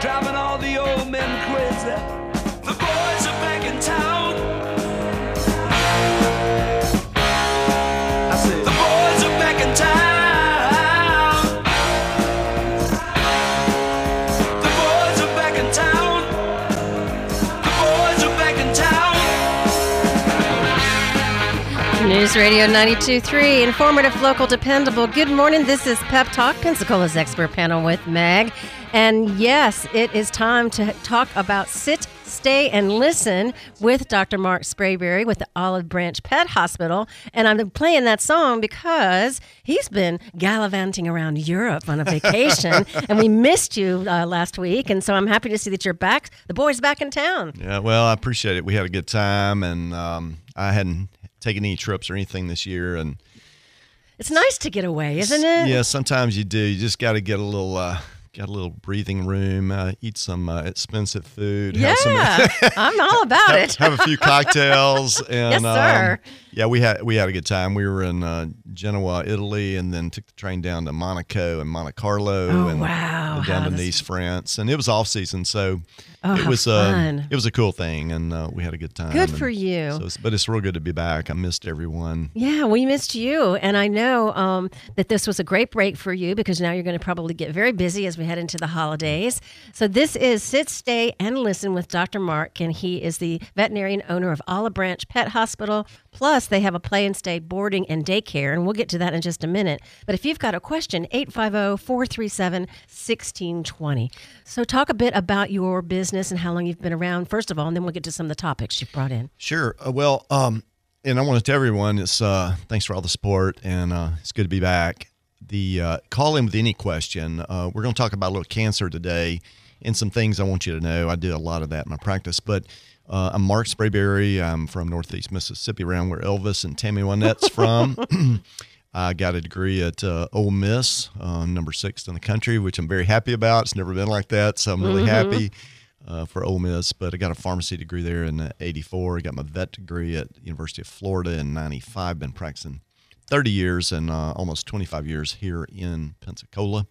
driving all the old men crazy. The boys are back in town. I said, the boys are back in town. The boys are back in town. The boys are back in town. News Radio 92.3, informative, local, dependable. Good morning. This is Pep Talk, Pensacola's expert panel with Meg. And yes, it is time to talk about Sit, Stay, and Listen with Dr. Mark Sprayberry with the Olive Branch Pet Hospital. And I'm playing that song because he's been gallivanting around Europe on a vacation. And we missed you last week. And so I'm happy to see that you're back. The boy's back in town. Yeah, well, I appreciate it. We had a good time, and I hadn't taken any trips or anything this year. And it's nice to get away, isn't it? Yeah, sometimes you do. You just got to get a little breathing room, eat some expensive food. Yeah, I'm all about it. Have a few cocktails. And, yes, sir. Yeah, we had a good time. We were in Genoa, Italy, and then took the train down to Monaco and Monte Carlo, and down to Nice, France. And it was off season, so it was fun. It was a cool thing, and we had a good time. Good for you. But it's real good to be back. I missed everyone. Yeah, we missed you, and I know that this was a great break for you because now you're going to probably get very busy as we head into the holidays. So this is Sit, Stay, and Listen with Dr. Mark, and he is the veterinarian owner of Olive Branch Pet Hospital. Plus, they have a play and stay boarding and daycare, and we'll get to that in just a minute. But if you've got a question, 850-437-1620. So talk a bit about your business and how long you've been around, first of all, and then we'll get to some of the topics you've brought in. Sure. And I want to tell everyone, it's thanks for all the support, and it's good to be back. Call in with any question. We're going to talk about a little cancer today and some things I want you to know. I do a lot of that in my practice, but I'm Mark Sprayberry. I'm from Northeast Mississippi, around where Elvis and Tammy Wynette's from. I got a degree at Ole Miss, number 6 in the country, which I'm very happy about. It's never been like that, so I'm really happy for Ole Miss. But I got a pharmacy degree there in '84. I got my vet degree at University of Florida in '95. Been practicing 30 years and almost 25 years here in Pensacola.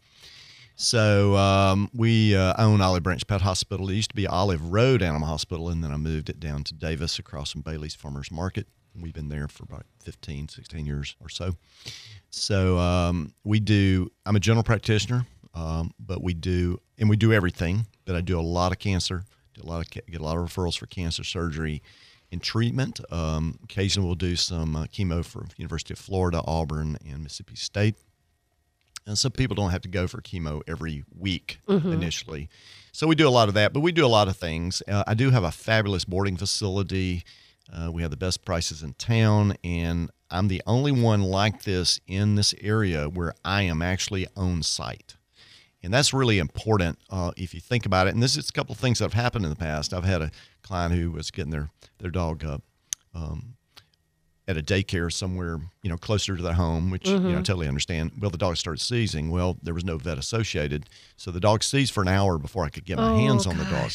So we own Olive Branch Pet Hospital. It used to be Olive Road Animal Hospital, and then I moved it down to Davis across from Bailey's Farmers Market. We've been there for about 15, 16 years or so. So I'm a general practitioner, but we do everything. But I do a lot of cancer, get a lot of referrals for cancer surgery and treatment. Occasionally we'll do some chemo for University of Florida, Auburn, and Mississippi State. And some people don't have to go for chemo every week initially. So we do a lot of that, but we do a lot of things. I do have a fabulous boarding facility. We have the best prices in town, and I'm the only one like this in this area where I am actually on site. And that's really important if you think about it. And this is a couple of things that have happened in the past. I've had a client who was getting their dog at a daycare somewhere, closer to their home, which I totally understand. Well, the dog started seizing. Well, there was no vet associated, so the dog seized for an hour before I could get my hands on the dog.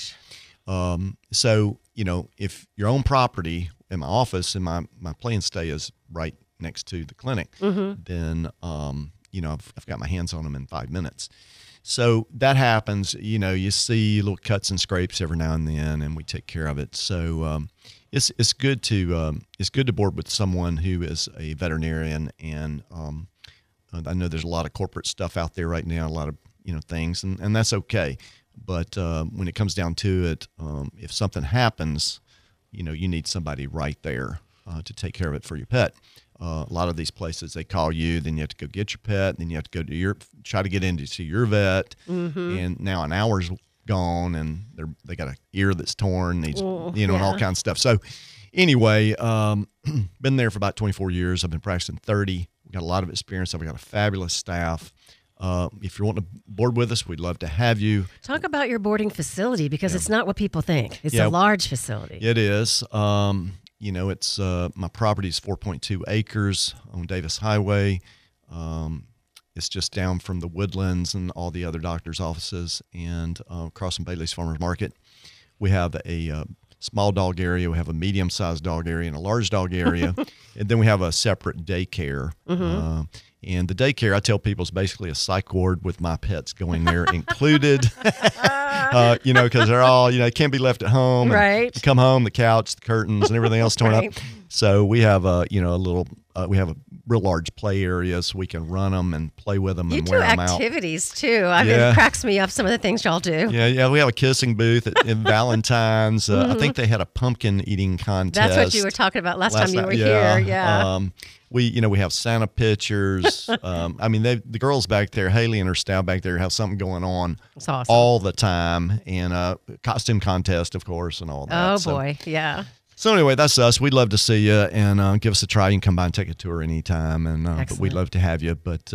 So if your own property, in my office, and my play and stay is right next to the clinic, then I've got my hands on them in 5 minutes. So that happens. You see little cuts and scrapes every now and then, and we take care of it. So it's good to board with someone who is a veterinarian, and I know there's a lot of corporate stuff out there right now, a lot of things, and that's okay. But when it comes down to it, if something happens, you need somebody right there to take care of it for your pet. A lot of these places, they call you, then you have to go get your pet, then you have to go to try to get in to see your vet, and now an hour's gone, and they got an ear that's torn, needs, and all kinds of stuff. So anyway, been there for about 24 years. I've been practicing 30. We've got a lot of experience. I've got a fabulous staff. If you want to board with us, we'd love to have you. Talk about your boarding facility, because it's not what people think. It's a large facility. It is. It's my property is 4.2 acres on Davis Highway. It's just down from the Woodlands and all the other doctors' offices, and across from Bailey's Farmers Market. We have a small dog area, we have a medium-sized dog area, and a large dog area, and then we have a separate daycare. And the daycare, I tell people, is basically a psych ward with my pets going there included. Because they're all, can't be left at home. Right. You come home, the couch, the curtains, and everything else torn Right. up. So we have we have a real large play area so we can run them and play with them You and do wear them out. activities too. I mean, Yeah. it cracks me up some of the things y'all do. Yeah, we have a kissing booth in Valentine's. I think they had a pumpkin eating contest. That's what you were talking about last time you were here. Yeah. We have Santa pictures. The girls back there, Haley and her staff back there, have something going on It's awesome. all the time, and costume contest, of course, and all that. Oh, So- boy. Yeah. So anyway, that's us. We'd love to see you and give us a try. You can come by and take a tour anytime, and but Excellent. we'd love to have you. But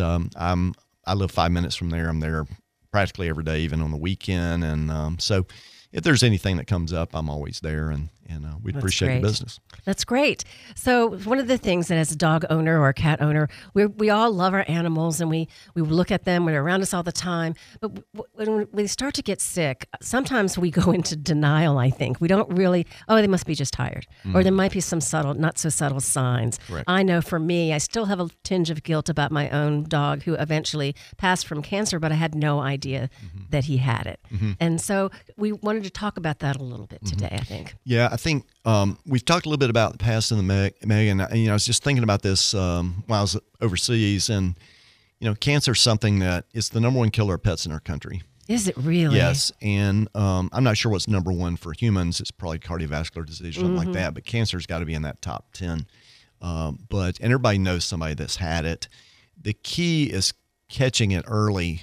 I live 5 minutes from there. I'm there practically every day, even on the weekend. And so if there's anything that comes up, I'm always there, and we'd That's appreciate great. the business. That's great. So one of the things that as a dog owner or a cat owner, we all love our animals and we look at them, they're around us all the time. But when we start to get sick, sometimes we go into denial, I think. We don't really, they must be just tired. Or there might be some subtle, not so subtle signs. Correct. I know for me, I still have a tinge of guilt about my own dog who eventually passed from cancer, but I had no idea that he had it. And so we wanted to talk about that a little bit today, I think. Yeah, I think we've talked a little bit about the passing of Meg, and I was just thinking about this while I was overseas, and cancer is something that is the number one killer of pets in our country. Is it really? Yes, and I'm not sure what's number one for humans. It's probably cardiovascular disease or something like that, but cancer's got to be in that top 10. And everybody knows somebody that's had it. The key is catching it early.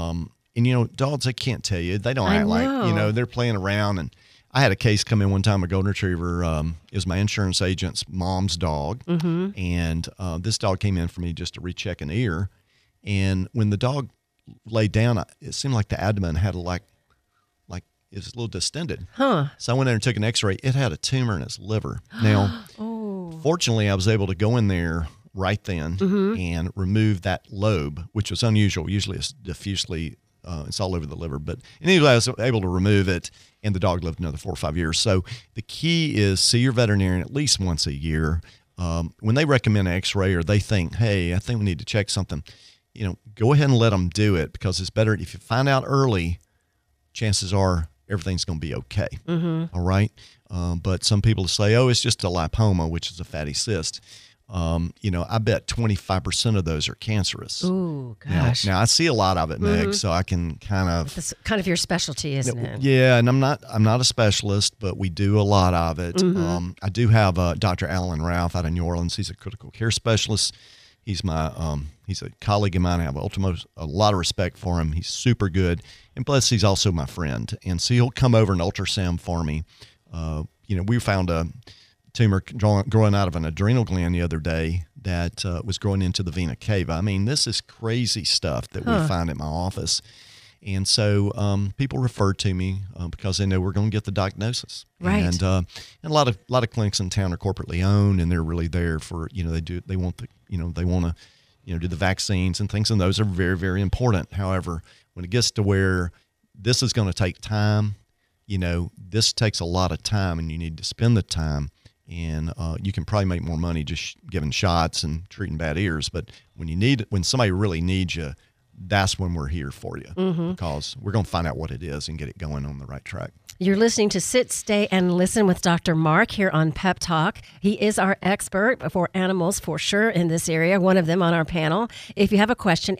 And dogs, they can't tell you. They don't I act know. like, they're playing around. And I had a case come in one time, a golden retriever. It was my insurance agent's mom's dog. And this dog came in for me just to recheck an ear. And when the dog laid down, it seemed like the abdomen had like it was a little distended. Huh. So I went in and took an x-ray. It had a tumor in its liver. Now, fortunately, I was able to go in there right then and remove that lobe, which was unusual. Usually it's diffusely, it's all over the liver. But anyway, I was able to remove it, and the dog lived another 4 or 5 years. So the key is see your veterinarian at least once a year. When they recommend an x-ray or they think, hey, I think we need to check something, go ahead and let them do it, because it's better if you find out early, chances are everything's going to be okay. All right. But some people say, it's just a lipoma, which is a fatty cyst. I bet 25% of those are cancerous. Ooh, gosh. Now I see a lot of it, Meg, so I can kind of. That's kind of your specialty, isn't it? Yeah, and I'm not a specialist, but we do a lot of it. I do have Dr. Alan Ralph out of New Orleans. He's a critical care specialist. He's he's a colleague of mine. I have a lot of respect for him. He's super good, and plus he's also my friend. And so he'll come over and ultrasound for me. We found a tumor growing out of an adrenal gland the other day that was growing into the vena cava. I mean, this is crazy stuff that we find at my office. And so people refer to me because they know we're going to get the diagnosis. Right. And a lot of clinics in town are corporately owned, and they're really there for, they want to do the vaccines and things, and those are very, very important. However, when it gets to where this is going to take time, this takes a lot of time, and you need to spend the time. And you can probably make more money just giving shots and treating bad ears. But when somebody really needs you, that's when we're here for you, because we're going to find out what it is and get it going on the right track. You're listening to Sit, Stay, and Listen with Dr. Mark here on Pep Talk. He is our expert for animals for sure in this area, one of them on our panel. If you have a question,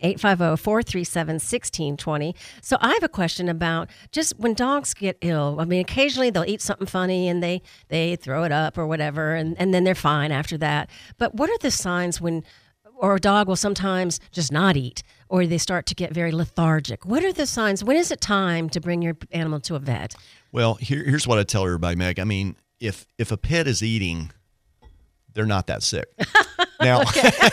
850-437-1620. So I have a question about just when dogs get ill. I mean, occasionally they'll eat something funny and they throw it up or whatever, and then they're fine after that. But what are the signs or a dog will sometimes just not eat, or they start to get very lethargic? What are the signs? When is it time to bring your animal to a vet? Well, here's what I tell everybody, Meg. I mean, if a pet is eating, they're not that sick. Now,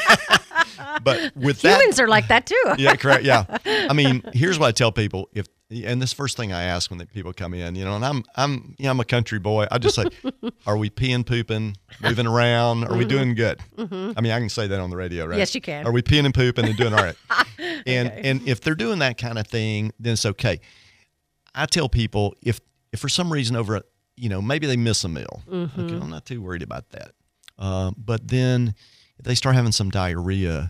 but with that, Humans are like that too. yeah, correct. Yeah. I mean, here's what I tell people. And this first thing I ask when people come in, and I'm a country boy. I just say, are we peeing, pooping, moving around? Are we doing good? I mean, I can say that on the radio, right? Yes, you can. Are we peeing and pooping and doing all right? And if they're doing that kind of thing, then it's okay. I tell people if for some reason maybe they miss a meal, okay, I'm not too worried about that. But then if they start having some diarrhea,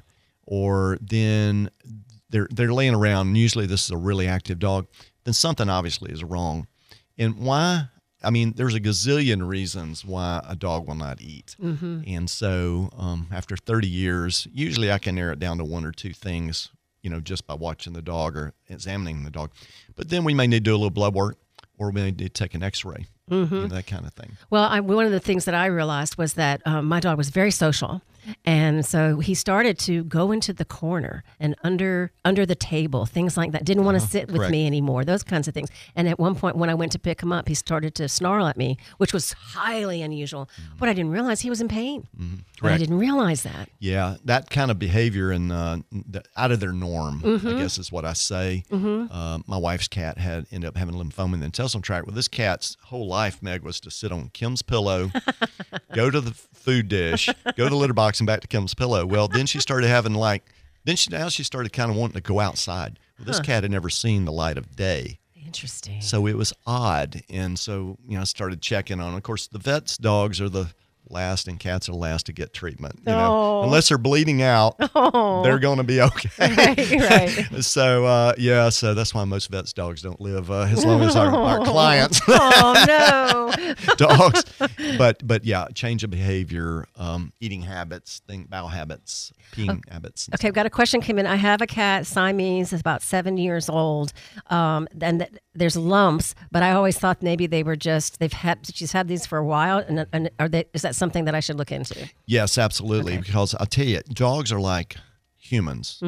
or then they're laying around, and usually this is a really active dog, then something obviously is wrong. And why? I mean, there's a gazillion reasons why a dog will not eat. And so after 30 years, usually I can narrow it down to one or two things, just by watching the dog or examining the dog. But then we may need to do a little blood work, or we may need to take an x-ray, that kind of thing. Well, one of the things that I realized was that my dog was very social. And so he started to go into the corner and under the table, things like that. Didn't want to sit with me anymore, those kinds of things. And at one point when I went to pick him up, he started to snarl at me, which was highly unusual. But I didn't realize he was in pain. Correct. I didn't realize that. Yeah, that kind of behavior and out of their norm, I guess is what I say. My wife's cat ended up having lymphoma in the intestinal tract. Well, this cat's whole life, Meg, was to sit on Kim's pillow, go to the food dish, go to the litter box, and back to Kim's pillow. Well, then she started having now she started kind of wanting to go outside. Well, this cat had never seen the light of day. Interesting. So it was odd. And so, I started checking on. Of course, the vet's dogs are the last, and cats are last to get treatment. Unless they're bleeding out, they're going to be okay. Right. So so that's why most vets' dogs don't live as long as our clients. Oh no, dogs. But yeah, change of behavior, eating habits, bowel habits, peeing habits. Okay, I've got a question came in. I have a cat, Siamese, is about 7 years old. And there's lumps, but I always thought maybe they were she's had these for a while, and is that something that I should look into? Yes, absolutely. Okay. Because I'll tell you, dogs are like humans.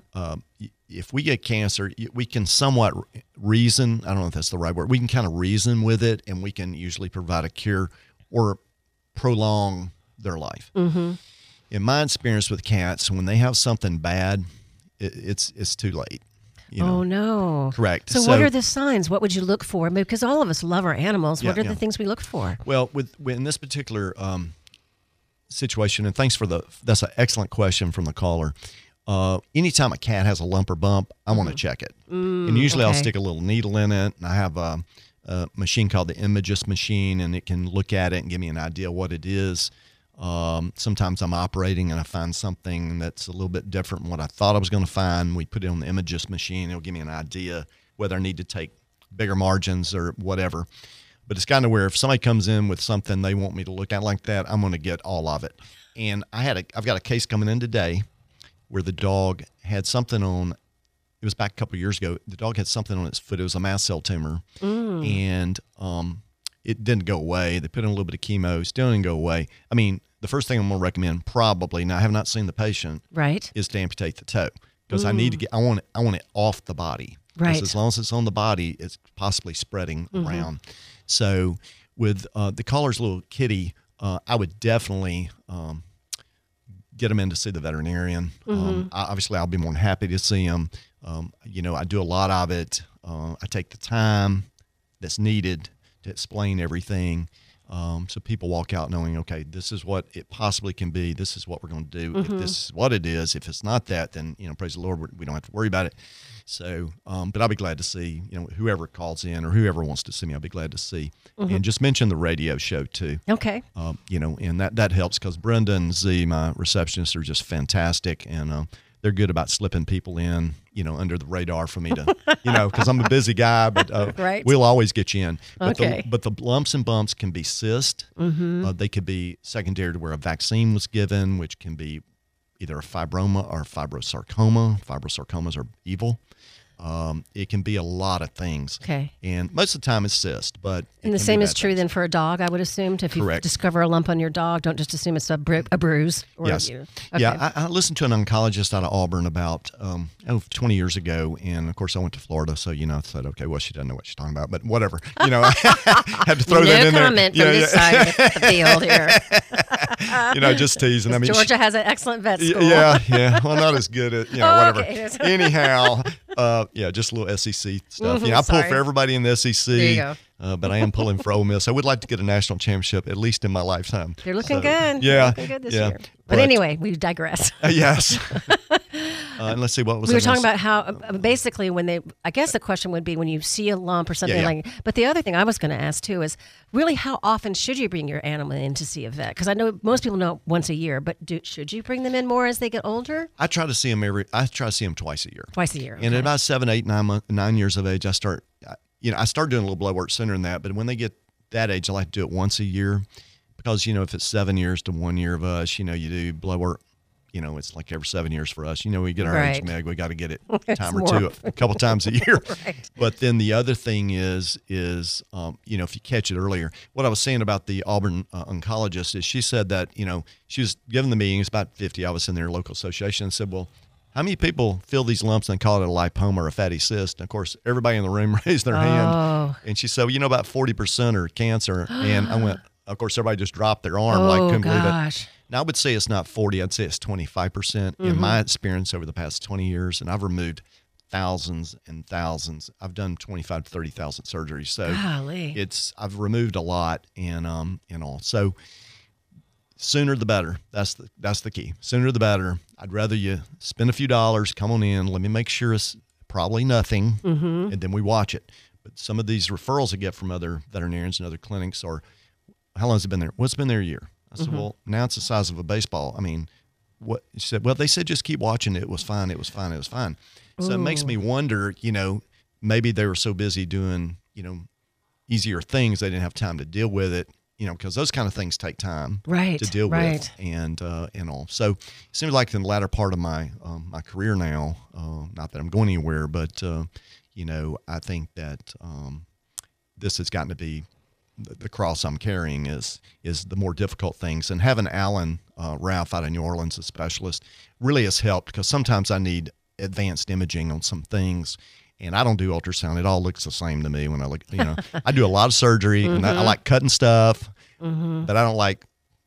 If we get cancer, we can somewhat reason. I don't know if that's the right word. We can kind of reason with it, and we can usually provide a cure or prolong their life. In my experience with cats, when they have something bad, it's too late. Oh, no. Correct. So what are the signs? What would you look for? Because all of us love our animals. What are the things we look for? Well, in this particular situation, and thanks that's an excellent question from the caller. Anytime a cat has a lump or bump, I want to check it. And usually I'll stick a little needle in it, and I have a machine called the Imagus machine, and it can look at it and give me an idea what it is. Sometimes I'm operating and I find something that's a little bit different from what I thought I was going to find. We put it on the Imagus machine. It'll give me an idea whether I need to take bigger margins or whatever. But it's kind of where if somebody comes in with something they want me to look at like that, I'm going to get all of it. And I've got a case coming in today where the dog had something on. It was back a couple of years ago. The dog had something on its foot. It was a mast cell tumor, and it didn't go away. They put in a little bit of chemo. Still didn't go away. I mean, the first thing I'm going to recommend, probably, now I have not seen the patient, right, is to amputate the toe, because I want it off the body. Right. As long as it's on the body, it's possibly spreading around. So with the caller's little kitty, I would definitely get him in to see the veterinarian. Obviously, I'll be more than happy to see him. I do a lot of it. I take the time that's needed to explain everything. So people walk out knowing, okay, this is what it possibly can be. This is what we're going to do. If this is what it is, if it's not that, then, praise the Lord, we don't have to worry about it. So, but I'll be glad to see, whoever calls in or whoever wants to see me, I'll be glad to see. And just mention the radio show too. Okay. And that helps, because Brenda and Z, my receptionists, are just fantastic. And, they're good about slipping people in, under the radar for me to, because I'm a busy guy, but right. We'll always get you in. But, okay. but the lumps and bumps can be cyst. They could be secondary to where a vaccine was given, which can be either a fibroma or fibrosarcoma. Fibrosarcomas are evil. It can be a lot of things. Okay. And most of the time it's cyst, but and the same is true then for a dog, I would assume. If you Correct. Discover a lump on your dog, don't just assume it's a bruise. Or yes. Okay. Yeah. I listened to an oncologist out of Auburn about 20 years ago, and of course I went to Florida, so I said, okay, well, she doesn't know what she's talking about, but whatever. I had to throw that in there. No comment from this side of the field here. Just teasing. I mean, Georgia has an excellent vet school. Yeah. Well, not as good at whatever. Okay. Anyhow. Just a little SEC stuff. I pull for everybody in the SEC, there you go. But I am pulling for Ole Miss. I would like to get a national championship, at least in my lifetime. They're looking good. Yeah. They're looking good this year. But anyway, we digress. Yes. And let's see, what was We I were talking gonna about how basically I guess the question would be when you see a lump or something Yeah, yeah. like. But the other thing I was going to ask too is really how often should you bring your animal in to see a vet? Because I know most people know once a year, but should you bring them in more as they get older? I try to see them twice a year. Twice a year. And at about 7, 8, 9 years of age, I start doing a little blood work sooner than that. But when they get that age, I like to do it once a year because, if it's 7 years to 1 year of us, you do blood work. It's like every 7 years for us. We get our age, Right. Meg. We got to get it time or more. two, a couple times a year. Right. But then the other thing is if you catch it earlier, what I was saying about the Auburn oncologist is she said that, she was giving the meeting, it's about 50 of us in their local association, and said, well, how many people feel these lumps and call it a lipoma or a fatty cyst? And of course, everybody in the room raised their hand. And she said, well, about 40% are cancer. And I went, of course, everybody just dropped their arm like couldn't believe it. Gosh. Now, I would say it's not 40. I'd say it's 25% in my experience over the past 20 years. And I've removed thousands and thousands. I've done 25 to 30,000 surgeries. So Golly. I've removed a lot and all. So sooner the better. That's the key. Sooner the better. I'd rather you spend a few dollars, come on in. Let me make sure it's probably nothing, and then we watch it. But some of these referrals I get from other veterinarians and other clinics are, how long has it been there? Well, it's been there a year. I said, well, now it's the size of a baseball. I mean, what? She said, well, they said just keep watching it. It was fine. It was fine. It was fine. So it makes me wonder, maybe they were so busy doing, easier things, they didn't have time to deal with it, because those kind of things take time Right, to deal right. with and all. So it seems like in the latter part of my my career now, not that I'm going anywhere, but, I think that this has gotten to be the cross I'm carrying is the more difficult things. And having Alan Ralph out of New Orleans, a specialist, really has helped because sometimes I need advanced imaging on some things. And I don't do ultrasound. It all looks the same to me when I look, I do a lot of surgery and I like cutting stuff, but I don't like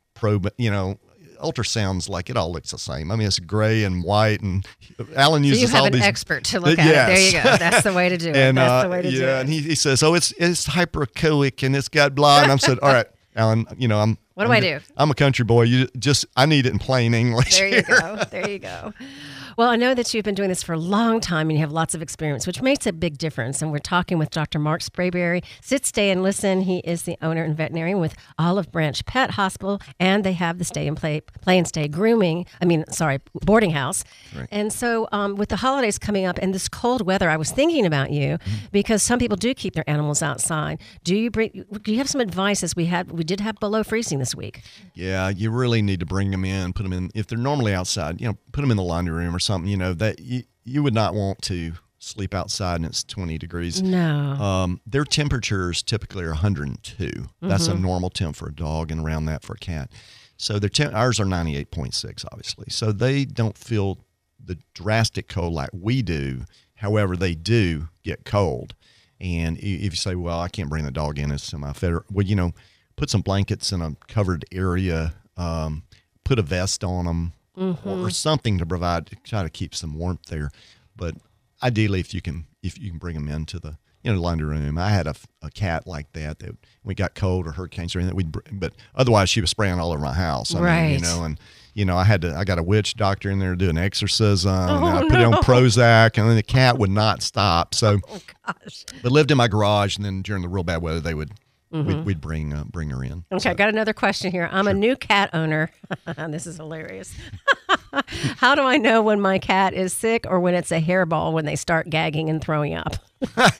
ultrasounds, like it all looks the same. I mean, it's gray and white, and Alan uses So you have all an these expert to look at Yes. it. There you go. That's the way to do it. and That's the way to do yeah, it. and he says, "Oh, it's hyperechoic and it's got blah." And I said, "All right, Alan, What do I do? I'm a country boy. I need it in plain English." There you go. There you go. Well, I know that you've been doing this for a long time and you have lots of experience, which makes a big difference. And we're talking with Dr. Mark Sprayberry. Sit, stay, and listen. He is the owner and veterinarian with Olive Branch Pet Hospital, and they have the Stay and Play and Stay boarding house. Right. And so with the holidays coming up and this cold weather, I was thinking about you because some people do keep their animals outside. Do you have some advice, as we did have below freezing this week? Yeah, you really need to bring them in, put them in. If they're normally outside, put them in the laundry room or something. That you would not want to sleep outside and it's 20 degrees. No. Their temperatures typically are 102. That's a normal temp for a dog and around that for a cat. So ours are 98.6, obviously. So they don't feel the drastic cold like we do. However, they do get cold. And if you say, well, I can't bring the dog in, it's semi-federal. Well, put some blankets in a covered area, put a vest on them, or something to try to keep some warmth there. But ideally, if you can bring them into the laundry room. I had a cat like that we got cold or hurricanes or anything. But otherwise, she was spraying all over my house. I mean, I got a witch doctor in there to do an exorcism. And I put it on Prozac, and then the cat would not stop. So, but lived in my garage, and then during the real bad weather, they would. We'd bring her in. Okay, I got another question here. I'm a new cat owner. This is hilarious. How do I know when my cat is sick or when it's a hairball when they start gagging and throwing up? Well,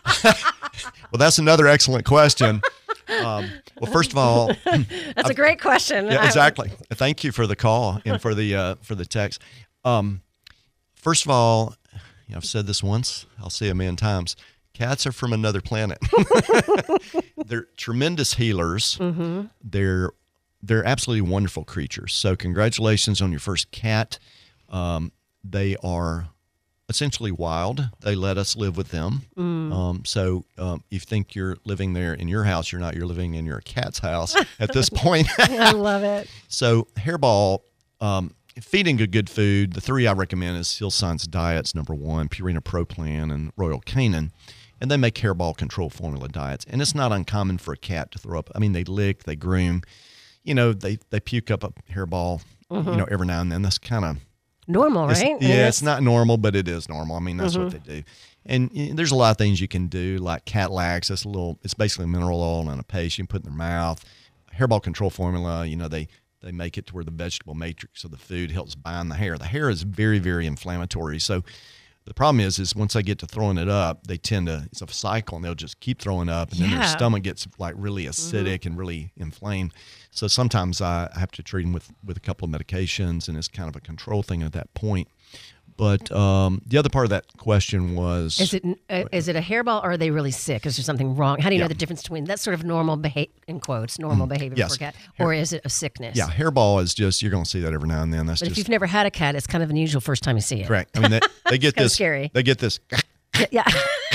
that's another excellent question. Well, first of all, That's a great question. yeah, exactly. Thank you for the call and for the text. First of all, I've said this once. I'll say it a million times. Cats are from another planet. They're tremendous healers. They're absolutely wonderful creatures. So congratulations on your first cat. They are essentially wild. They let us live with them. So if you think you're living there in your house, you're not. You're living in your cat's house at this point. I love it. So hairball, feeding good food. The three I recommend is Hill Science Diets, number one, Purina Pro Plan, and Royal Canin. And they make hairball control formula diets. And it's not uncommon for a cat to throw up. I mean, they lick, they groom. They puke up a hairball, every now and then. That's kind of normal, right? It's not normal, but it is normal. I mean, that's what they do. And there's a lot of things you can do, like cat lax. It's basically mineral oil and a paste you can put in their mouth. Hairball control formula, they make it to where the vegetable matrix of the food helps bind the hair. The hair is very, very inflammatory. So the problem is once they get to throwing it up, they tend to, it's a cycle, and they'll just keep throwing up, and then their stomach gets like really acidic and really inflamed. So sometimes I have to treat them with a couple of medications, and it's kind of a control thing at that point. But the other part of that question was... Is it a hairball, or are they really sick? Is there something wrong? How do you know the difference between that sort of normal behavior, in quotes, normal behavior for a cat, or is it a sickness? Yeah, hairball is just, you're going to see that every now and then. But if you've never had a cat, it's kind of unusual first time you see it. Correct. I mean, they get this... scary. They get this... Yeah.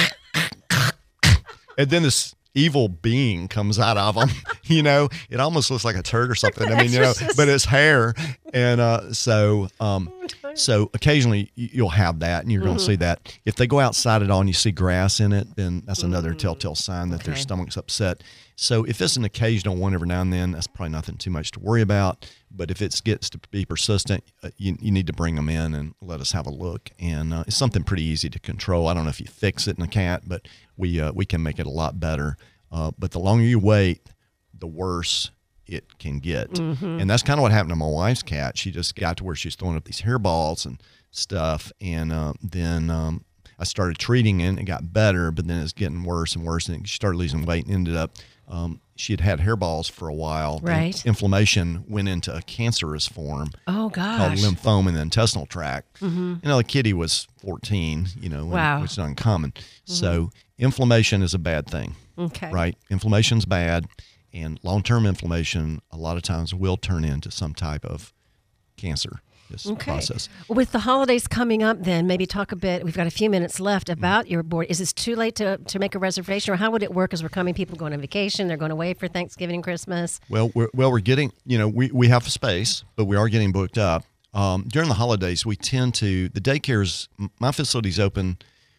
And then this evil being comes out of them. It almost looks like a turd or something. I mean, but it's hair. And so occasionally you'll have that, and you're going to see that. If they go outside at all and you see grass in it, then that's another telltale sign that their stomach's upset. So if it's an occasional one every now and then, that's probably nothing too much to worry about. But if it gets to be persistent, you need to bring them in and let us have a look. And it's something pretty easy to control. I don't know if you fix it in a cat, but we can make it a lot better. But the longer you wait, the worse it can get. And that's kind of what happened to my wife's cat. She just got to where she's throwing up these hairballs and stuff. And then I started treating it, and it got better, but then it's getting worse and worse. And she started losing weight and ended up, she had hairballs for a while. Right. Inflammation went into a cancerous form. Oh, gosh. Called lymphoma in the intestinal tract. The kitty was 14, which is uncommon. So inflammation is a bad thing. Okay. Right? Inflammation's bad. And long-term inflammation a lot of times will turn into some type of cancer, this process. With the holidays coming up then, maybe talk a bit, we've got a few minutes left, about your board. Is this too late to make a reservation, or how would it work as we're coming, people going on vacation, they're going away for Thanksgiving and Christmas? Well, we're getting, we have a space, but we are getting booked up. During the holidays, we tend to, the daycares, my facility's open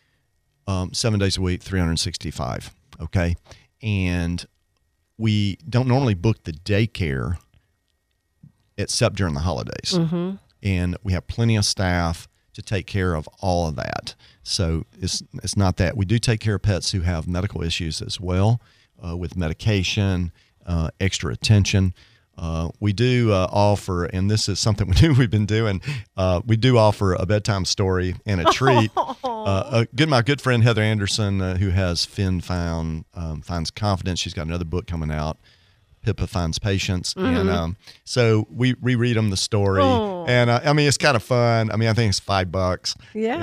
7 days a week, 365, okay? And we don't normally book the daycare except during the holidays. And we have plenty of staff to take care of all of that. So it's not that. We do take care of pets who have medical issues as well, with medication, extra attention. We do offer, and this is something we've been doing, we do offer a bedtime story and a treat. My good friend Heather Anderson, who has Finds Confidence, she's got another book coming out, Pippa Finds Patience. And so we reread them the story. And it's kind of fun. I think it's $5.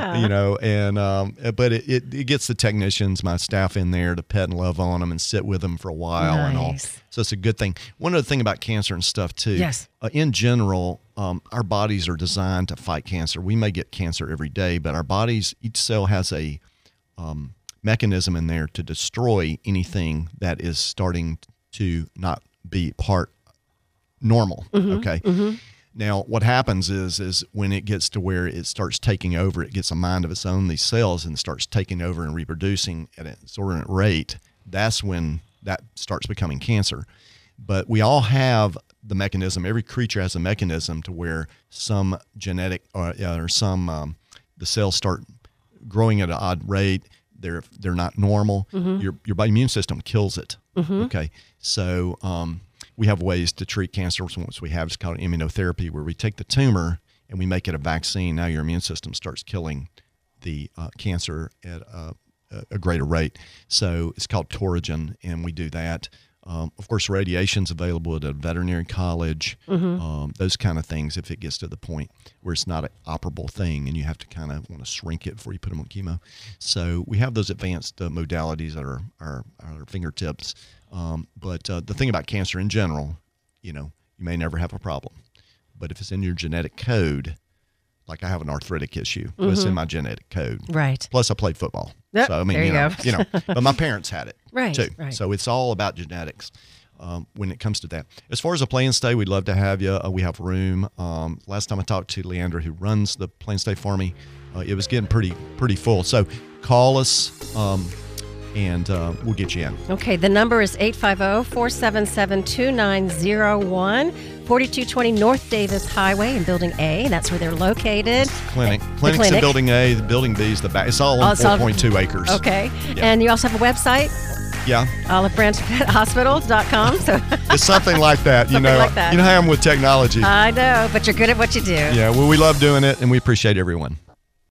Yeah. But it gets the technicians, my staff in there to pet and love on them and sit with them for a while and all. So it's a good thing. One other thing about cancer and stuff too. Yes. In general, our bodies are designed to fight cancer. We may get cancer every day, but our bodies, each cell has a mechanism in there to destroy anything that is starting to not be part normal. Okay. Now, what happens is when it gets to where it starts taking over, it gets a mind of its own, these cells, and starts taking over and reproducing at an exorbitant rate. That's when that starts becoming cancer. But we all have the mechanism. Every creature has a mechanism to where some genetic or some the cells start growing at an odd rate. They're not normal. Your immune system kills it. Okay, so we have ways to treat cancer. Once we have, it's called immunotherapy, where we take the tumor and we make it a vaccine. Now your immune system starts killing the cancer at a greater rate. So it's called Torogen, and we do that. Of course, radiation's available at a veterinary college, those kind of things, if it gets to the point where it's not an operable thing and you have to kind of want to shrink it before you put them on chemo. So we have those advanced modalities at our fingertips. But the thing about cancer in general, you may never have a problem. But if it's in your genetic code, like I have an arthritic issue, but it's in my genetic code. Right. Plus I played football. Yep, So, there you go. But my parents had it too. Right. So it's all about genetics when it comes to that. As far as a play and stay, we'd love to have you. We have room. Last time I talked to Leandra, who runs the play and stay for me, it was getting pretty full. So call us and we'll get you in. Okay, the number is 850-477-2901, 4220 North Davis Highway in Building A. That's where they're located. Clinic's in Building A. The Building B is the back. It's all on 4.2 acres. Okay. Yeah. And you also have a website? Yeah. OliveBranchPetHospitals.com. So it's something like that. Something like that. You know how I'm with technology. I know, but you're good at what you do. Yeah, well, we love doing it, and we appreciate everyone.